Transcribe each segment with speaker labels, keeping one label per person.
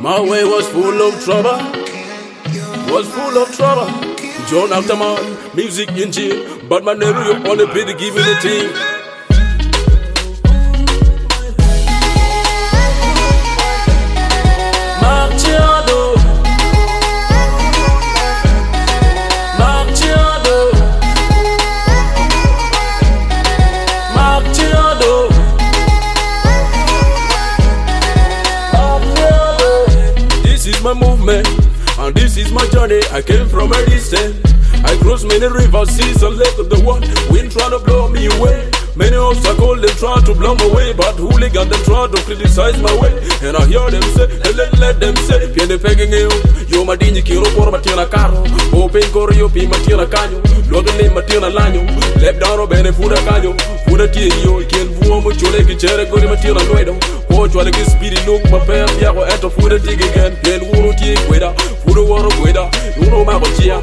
Speaker 1: My way was full of trouble, was full of trouble. John after man, music in jail, but my neighbor you on the pit give me the team. This is my movement, and this is my journey. I came from a distance. I crossed many rivers, seas, and lakes of the world. Wind trying to blow me away. Many obstacles they try to blow my way, but hooligans they try to criticize my way. And I hear them say, let them say, viene pegging you. Yo madini kiro por matina caro. Open coreo pi matina canyo. Luego le matina lanyo. Lep down bene fuda canyo. Fuda tio, quien vuo mucho le que chere gori matina nuedo. Pocho ale que spiri look ma per piago eto fuda dig again. Piel wuro tie queda. Fuda woro queda. Uno magochia.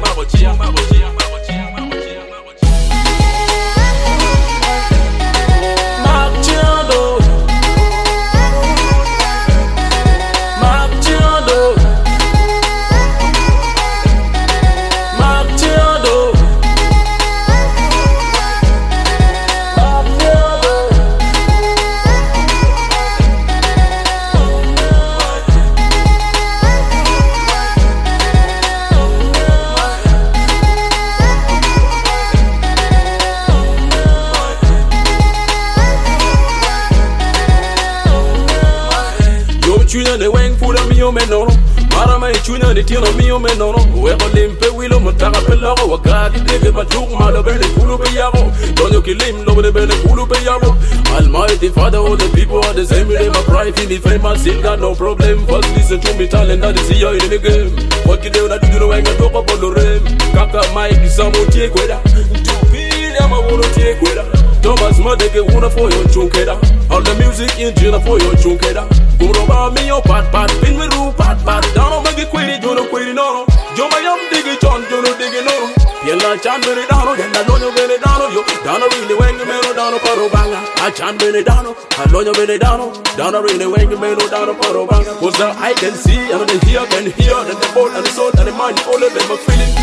Speaker 1: Chunya de weng fuda mio menoro mara mai chunya de tino mio menoro we olimpe wilo mutaka peloro wakati dege matuk malo bele kulu be yabo donyo kilim no bele kulu be yabo. Almighty Father, all the people are the same. They my pride in the famous still got no problem. First listen to me talent that is here in the game. What you do na do no weng talk about the rem kaka Mike samo tie kweda to feel am I wanna tie kweda Thomas Madeke una for your chunkeda. All the music in Gina for your chunkeda. Go about me your pat, pin me roo pat. Down make it quitty, do no quitty no. Yo my yum diggy John, do no diggy no. Yella chan bene down, then I know you bene down yo. Down really wang me no down paro banga. I chan bene down, I know you bene down really wang me no down paro banga. Cause now I can see and the hear can hear that the ball and the soul and the mind all of them are feeling.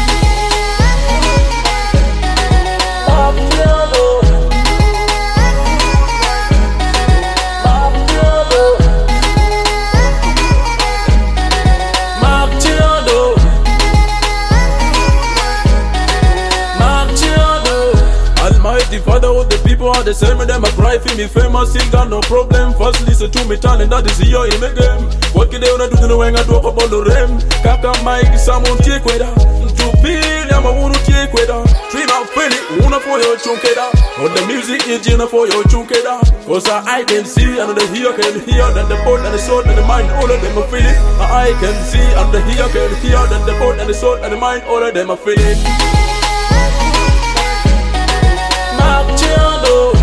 Speaker 1: Almighty Father, all the people are the same. Them I cry for me famous, still got no problem. First listen to me talent that is here in the game. What can they do to when I talk about the rem? Kaka Mike, someone take with her. To feel, I'm a woman take with her. Dream out Philly, una for your chunkeda. All the music is Gina for your chunkeda. Cause I can see and the hear can hear that the boat and the soul and the mind, all of them are feeling. I can see and the hear can hear that the boat and the soul and the mind, all of them are feeling. Marciano